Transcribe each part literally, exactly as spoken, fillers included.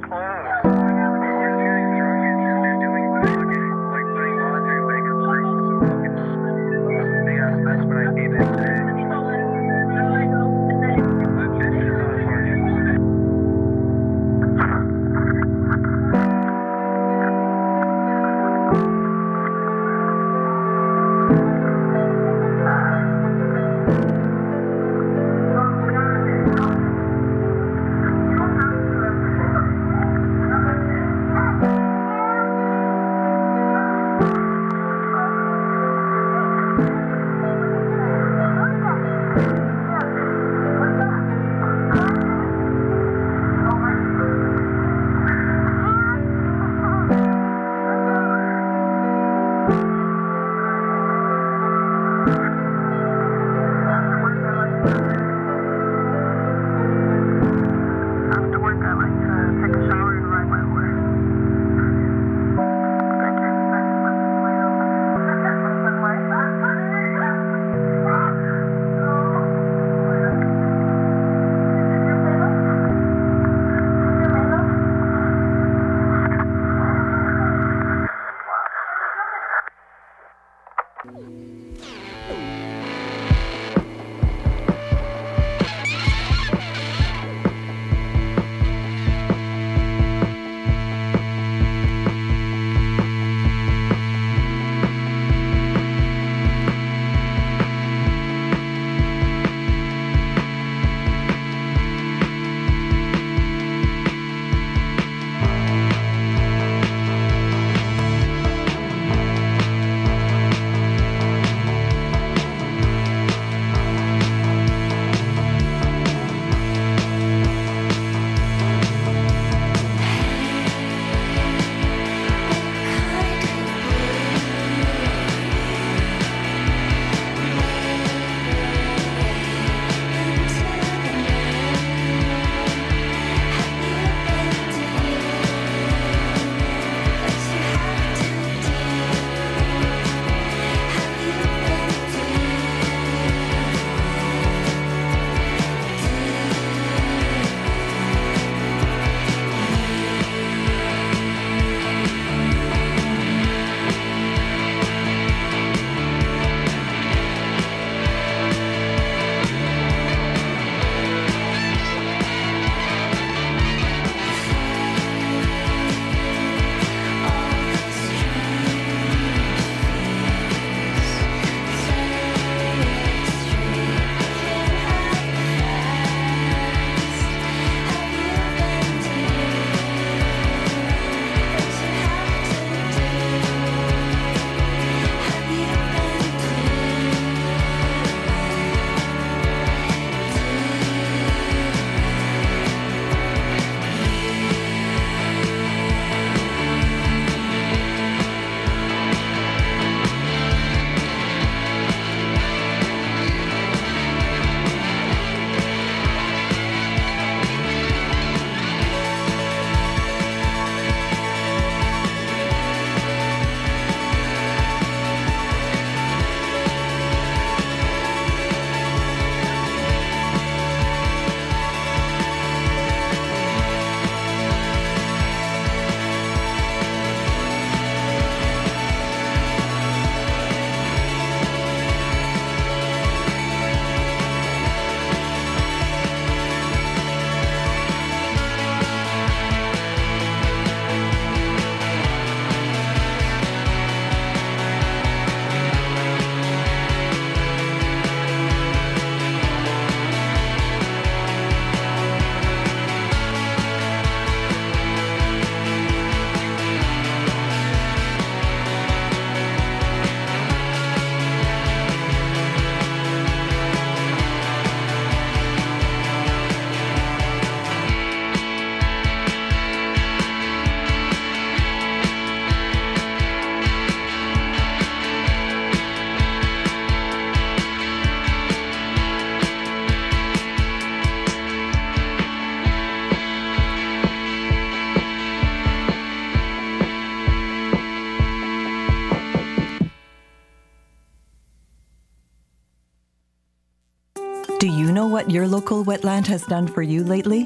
Do you know what your local wetland has done for you lately?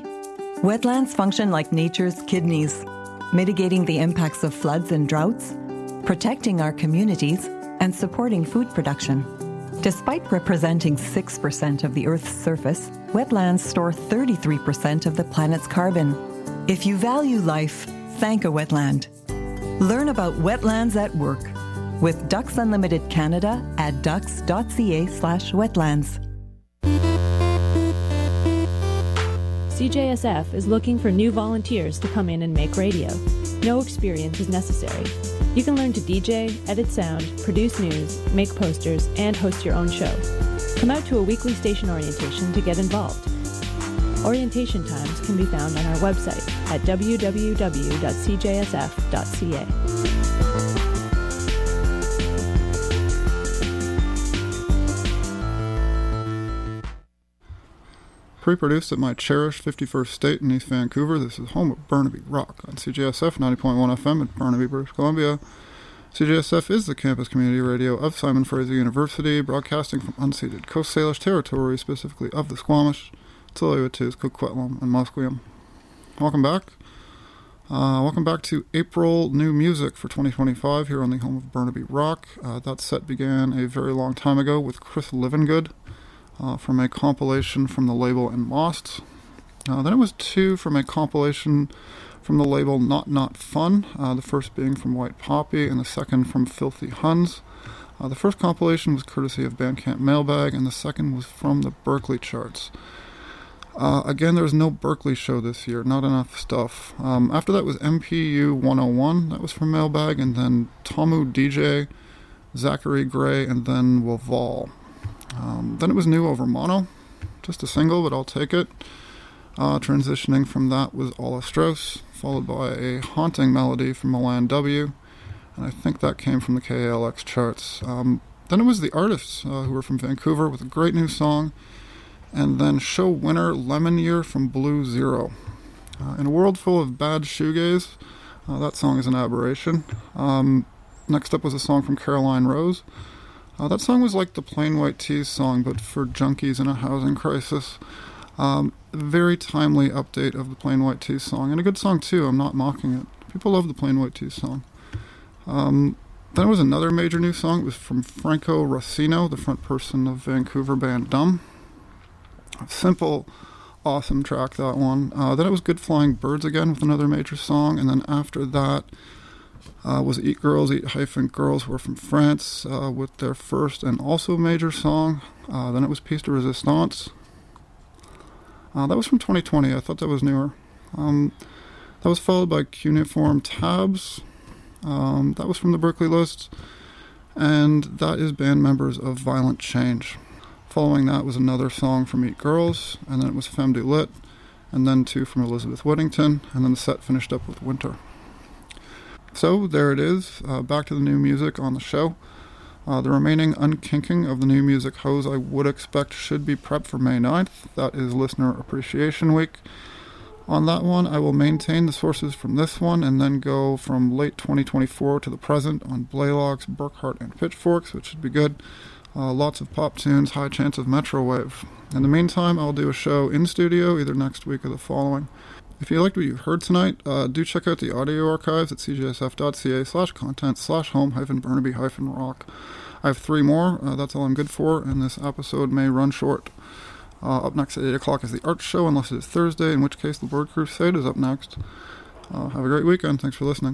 Wetlands function like nature's kidneys, mitigating the impacts of floods and droughts, protecting our communities, and supporting food production. Despite representing six percent of the Earth's surface, wetlands store thirty-three percent of the planet's carbon. If you value life, thank a wetland. Learn about wetlands at work with Ducks Unlimited Canada at ducks.ca slash wetlands. C J S F is looking for new volunteers to come in and make radio. No experience is necessary. You can learn to D J, edit sound, produce news, make posters, and host your own show. Come out to a weekly station orientation to get involved. Orientation times can be found on our website at w w w dot c j s f dot c a. Pre-produced at my cherished fifty-first state in East Vancouver, this is home of Burnaby Rock on C J S F ninety point one F M at Burnaby, British Columbia. C J S F is the campus community radio of Simon Fraser University, broadcasting from unceded Coast Salish territory, specifically of the Squamish, Tsleil-Waututh, Coquitlam, and Musqueam. Welcome back. Uh, welcome back to April New Music for twenty twenty-five here on the home of Burnaby Rock. Uh, that set began a very long time ago with Chris Livingood. Uh, from a compilation from the label And Lost. Uh, then it was two from a compilation from the label Not Not Fun, uh, the first being from White Poppy and the second from Filthy Huns. Uh, the first compilation was courtesy of Bandcamp Mailbag and the second was from the Berkeley charts. Uh, again, there was no Berkeley show this year, not enough stuff. Um, after that was M P U one oh one, that was from Mailbag, and then Tomu D J, Zachary Gray, and then Waval. Um, then it was New Over Mono, just a single, but I'll take it. Uh, transitioning from that was Alla Strauss, followed by a haunting melody from Milan W, and I think that came from the K A L X charts. Um, then it was The Artists, uh, who were from Vancouver, with a great new song, and then show winner Lemon Year from Blue Zero. Uh, in a world full of bad shoegaze, uh, that song is an aberration. Um, next up was a song from Caroline Rose. Uh, that song was like the Plain White T's song, but for junkies in a housing crisis. Um, very timely update of the Plain White T's song, and a good song too, I'm not mocking it. People love the Plain White T's song. Um, then it was another major new song. It was from Franco Rossino, the front person of Vancouver band Dumb. A simple, awesome track, that one. Uh, then it was Good Flying Birds again with another major song, and then after that Uh, was Eat Girls, Eat Hyphen Girls, who were from France, uh, with their first and also major song. Uh, then it was Piece de Resistance. Uh, that was from twenty twenty, I thought that was newer. Um, that was followed by Cuneiform Tabs. Um, that was from the Berkeley list. And that is band members of Violent Change. Following that was another song from Eat Girls, and then it was Femme du Lit, and then two from Elizabeth Whittington, and then the set finished up with Winter. So there it is, uh, back to the new music on the show. Uh, the remaining unkinking of the new music hose I would expect should be prepped for May ninth. That is Listener Appreciation Week. On that one, I will maintain the sources from this one and then go from late twenty twenty-four to the present on Blaylocks, Burkhart, and Pitchforks, which should be good. Uh, lots of pop tunes, high chance of Metro Wave. In the meantime, I'll do a show in studio either next week or the following. If you liked what you heard tonight, uh, do check out the audio archives at c j s f dot c a slash content slash home hyphen Burnaby hyphen rock. I have three more, uh, that's all I'm good for, and this episode may run short. Uh, up next at eight o'clock is the art show, unless it is Thursday, in which case the Bird Crusade is up next. Uh, have a great weekend, thanks for listening.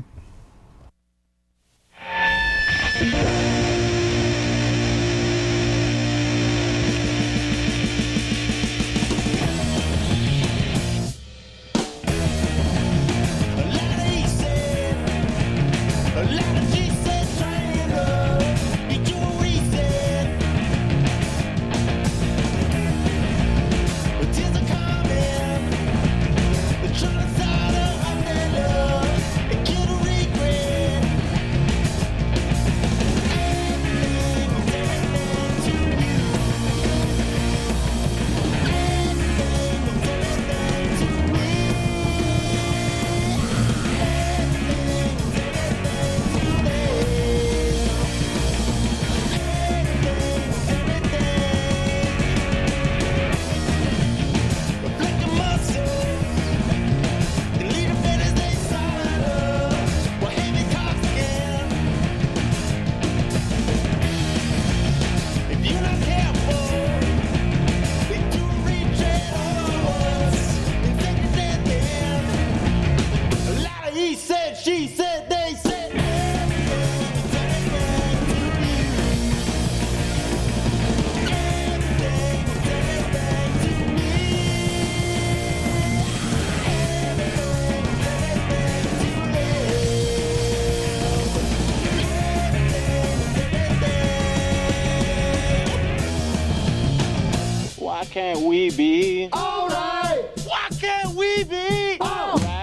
we be all right? Why can't we be all right?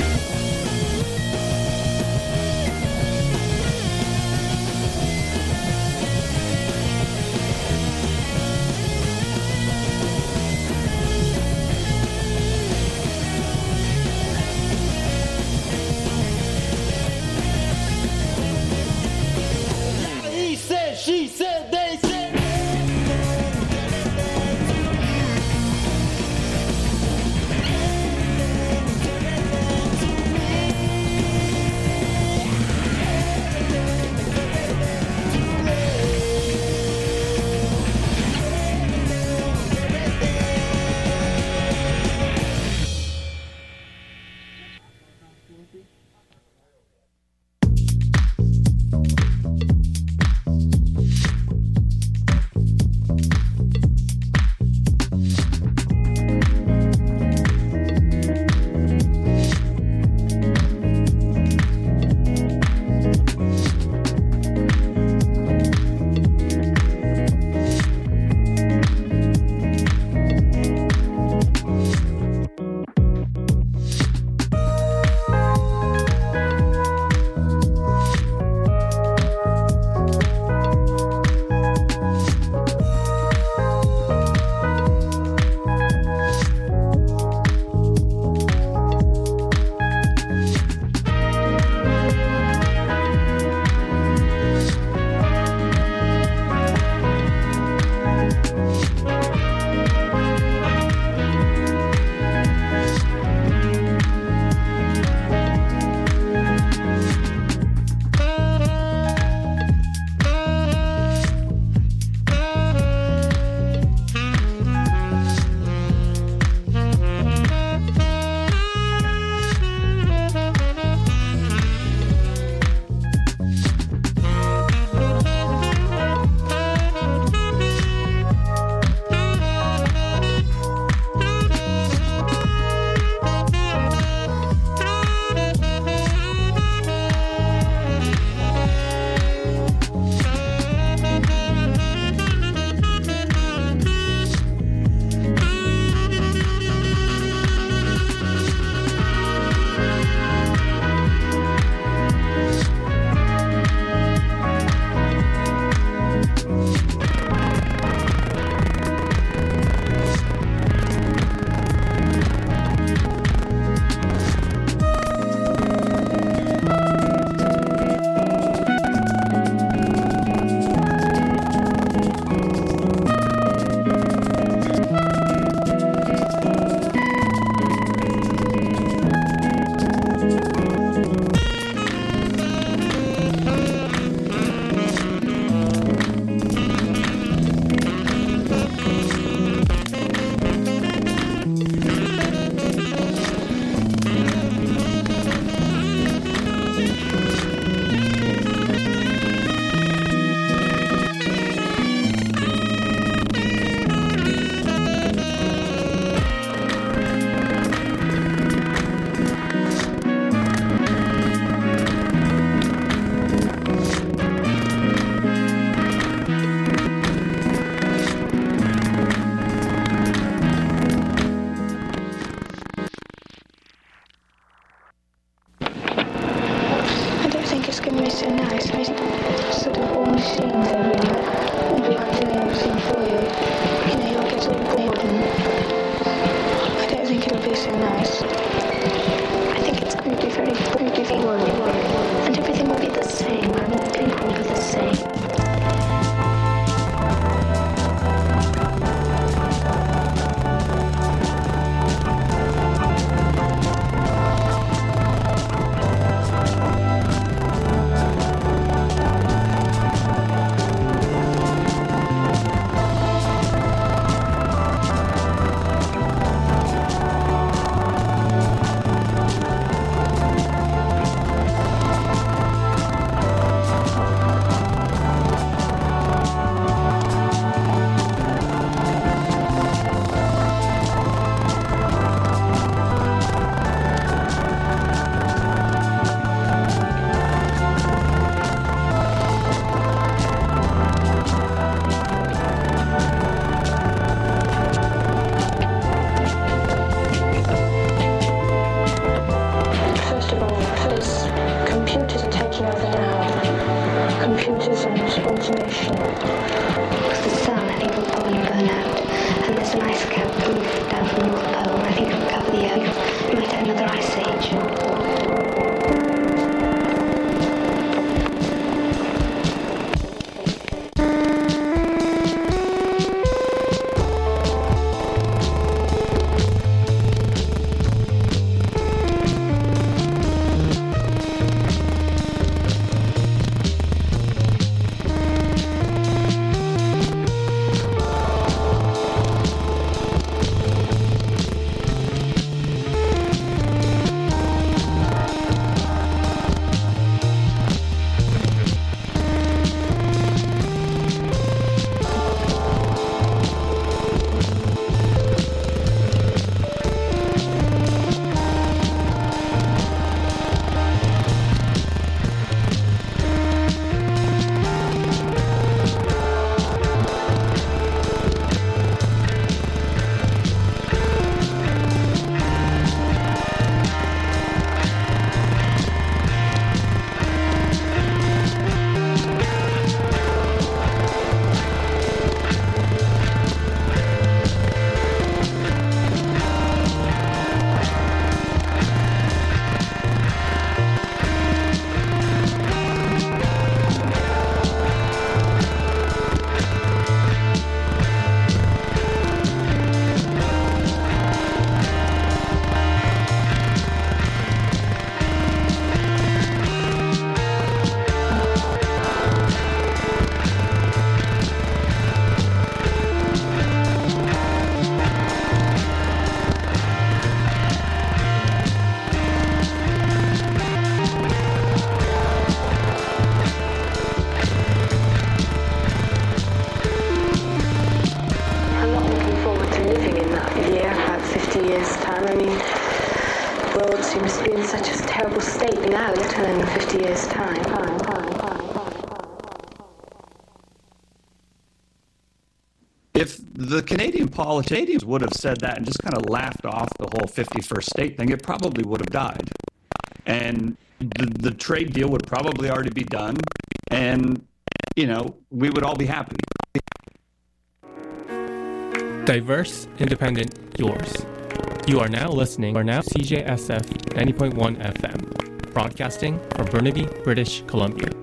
He said, she said, they said. There's an ice cap proof down from the North Pole. I think it'll cover the Earth. We might have another ice age. If the Canadian politicians would have said that and just kind of laughed off the whole fifty-first state thing, it probably would have died. And the, the trade deal would probably already be done, and, you know, we would all be happy. Diverse, independent, yours. You are now listening, are now C J S F ninety point one F M, broadcasting from Burnaby, British Columbia.